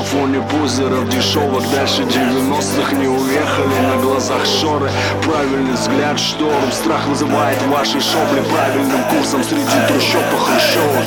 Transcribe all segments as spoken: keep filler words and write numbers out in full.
фоне позеров дешевок. Дальше девяностых не уехали, на глазах шоры. Правильный взгляд шторм, страх вызывает ваши шопли. Правильным курсом среди трущоб и хрущевок.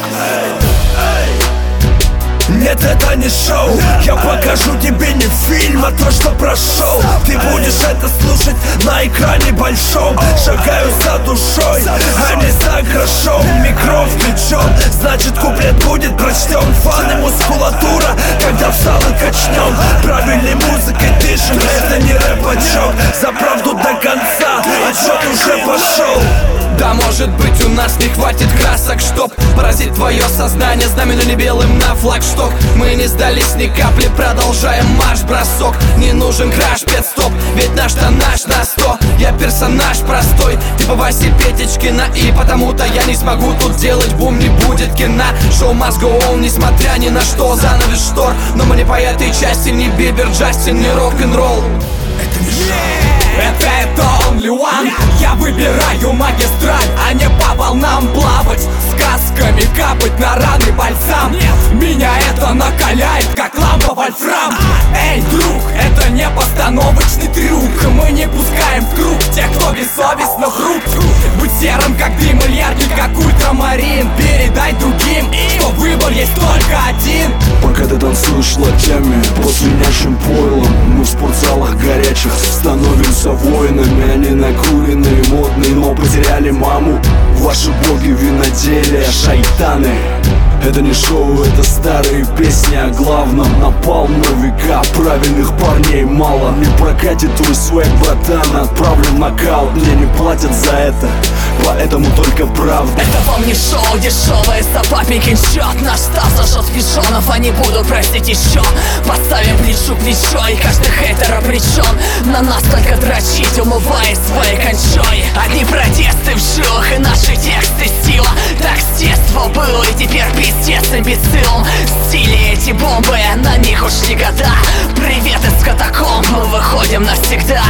Нет, это не шоу. Я покажу тебе не фильм, а то, что прошел. Ты будешь это слушать на экране большом. Шагаю за душой, а не за грошом. Микро включен, значит куплет будет прочтен. Фаны мускулатура, когда в залы качнем. Правильной музыкой дышим, это не рэп-очок. За правду до конца, отчет уже пошел. Да, может быть, у нас не хватит красок, чтоб поразить твое сознание знаменем не белым на флагшток. Мы не сдались ни капли, продолжаем марш-бросок. Не нужен краш, пит-стоп, ведь наш-то наш на сто. Я персонаж простой, типа Васи Петечкина. И потому-то я не смогу тут делать бум, не будет кино. Шоу must go on, несмотря ни на что. Занавес штор, но мы не по этой части. Ни Бибер, Джастин, ни рок-н-ролл. Это не шоу. Это это only one. Я выбираю магистраль, а не по волнам плавать. Сказками капать на раны бальзам. Меня это накаляет, как лампа вольфрам. Эй, друг, это не постановочный трюк. Мы не пускаем в круг тех, кто бессовестно врут. Будь серым, как дым, или яркий, как ультрамарин. Передай другим, что выбор есть только один. Пока ты танцуешь локтями по свинячим пойлам, мы в спортзалах горячих становимся воинами. Они накуренные, модные, но потеряли маму. Ваши боги виноделия, шайтаны. Это не шоу, это старые песни о главном. Напал на века, правильных парней мало. Не прокатит твой свек, братан, отправлю в нокаут. Мне не платят за это, поэтому только правда. Это вам не шоу дешевое, за папикин счет. Наш став зажжет пижонов, а не буду просить еще. Поставим плечу к плечо, и каждый хейтер обречен на нас только дрочить, умывая своей кончой. Одни протесты вжух, и наши тексты сила. Так с детства было, и теперь пиздец имбецилом. Стили эти бомбы, на них ушли года. Привет из катакомб, мы выходим навсегда.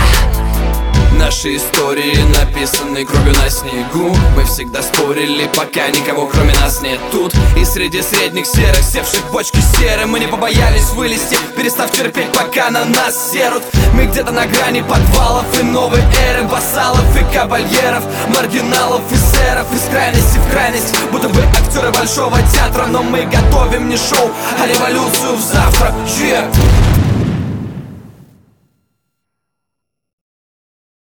Наши истории написаны кровью на снегу. Мы всегда спорили, пока никого кроме нас нет тут. И среди средних серых, севших в бочки серы, мы не побоялись вылезти, перестав терпеть, пока на нас серут. Мы где-то на грани подвалов и новой эры. Вассалов и кавальеров, маргиналов и сэров. Из крайности в крайность, будто бы актеры большого театра. Но мы готовим не шоу, а революцию в завтра. yeah.